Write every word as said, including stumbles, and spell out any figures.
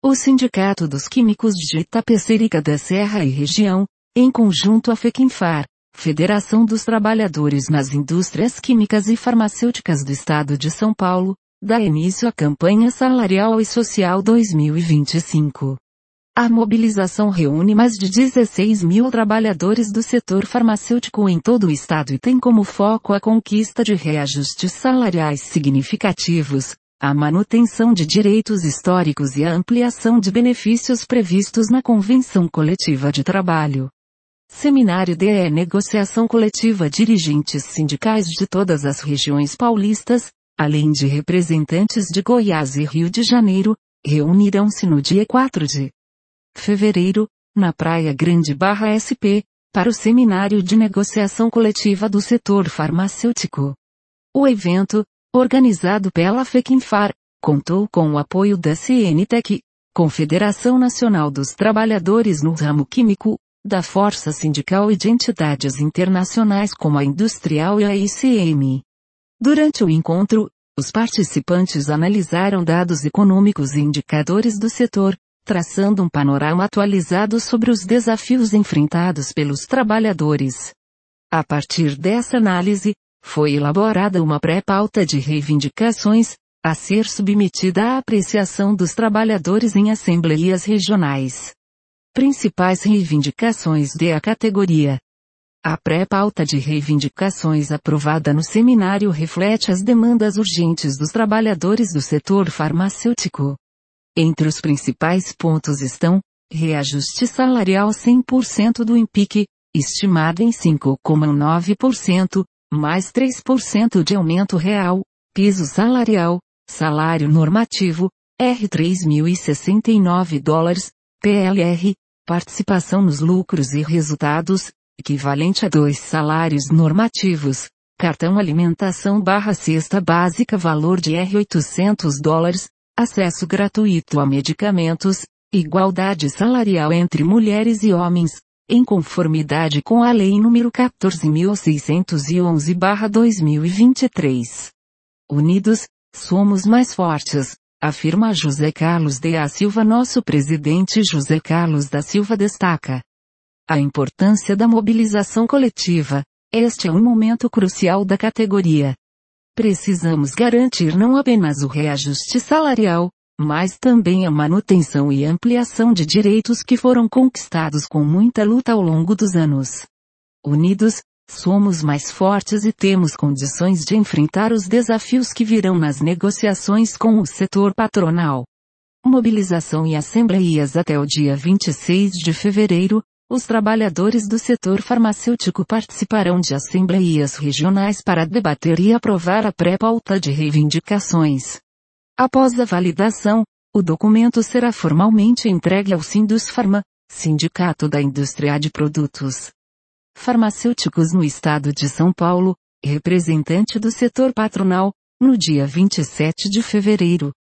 o Sindicato dos Químicos de Itapecerica da Serra e Região, em conjunto a FEQINFAR, Federação dos Trabalhadores nas Indústrias Químicas e Farmacêuticas do Estado de São Paulo, dá início à campanha salarial e social dois mil e vinte e cinco. A mobilização reúne mais de dezesseis mil trabalhadores do setor farmacêutico em todo o estado e tem como foco a conquista de reajustes salariais significativos, a manutenção de direitos históricos e a ampliação de benefícios previstos na Convenção Coletiva de Trabalho. Seminário D E Negociação Coletiva. Dirigentes sindicais de todas as regiões paulistas, além de representantes de Goiás e Rio de Janeiro, reunirão-se no dia quatro de fevereiro, na Praia Grande Barra S P, para o Seminário de Negociação Coletiva do Setor Farmacêutico. O evento, organizado pela FEQINFAR, contou com o apoio da C N T E C, Confederação Nacional dos Trabalhadores no Ramo Químico, da Força Sindical e de entidades internacionais como a Industrial e a I C M. Durante o encontro, os participantes analisaram dados econômicos e indicadores do setor, traçando um panorama atualizado sobre os desafios enfrentados pelos trabalhadores. A partir dessa análise, foi elaborada uma pré-pauta de reivindicações, a ser submetida à apreciação dos trabalhadores em assembleias regionais. Principais reivindicações da categoria. A pré-pauta de reivindicações aprovada no seminário reflete as demandas urgentes dos trabalhadores do setor farmacêutico. Entre os principais pontos estão, reajuste salarial cem por cento do I N P I C, estimado em cinco vírgula nove por cento, mais três por cento de aumento real, piso salarial, salário normativo, R três mil e sessenta e nove dólares, P L R, participação nos lucros e resultados, equivalente a dois salários normativos, cartão alimentação barra cesta básica valor de R oitocentos dólares, acesso gratuito a medicamentos, igualdade salarial entre mulheres e homens, em conformidade com a Lei número quatorze mil seiscentos e onze barra dois mil e vinte e três. Unidos, somos mais fortes, afirma José Carlos da Silva. Nosso presidente José Carlos da Silva destaca a importância da mobilização coletiva. Este é um momento crucial da categoria. Precisamos garantir não apenas o reajuste salarial, mas também a manutenção e ampliação de direitos que foram conquistados com muita luta ao longo dos anos. Unidos, somos mais fortes e temos condições de enfrentar os desafios que virão nas negociações com o setor patronal. Mobilização e assembleias. Até o dia vinte e seis de fevereiro, os trabalhadores do setor farmacêutico participarão de assembleias regionais para debater e aprovar a pré-pauta de reivindicações. Após a validação, o documento será formalmente entregue ao Sindusfarma, Sindicato da Indústria de Produtos Farmacêuticos no Estado de São Paulo, representante do setor patronal, no dia vinte e sete de fevereiro.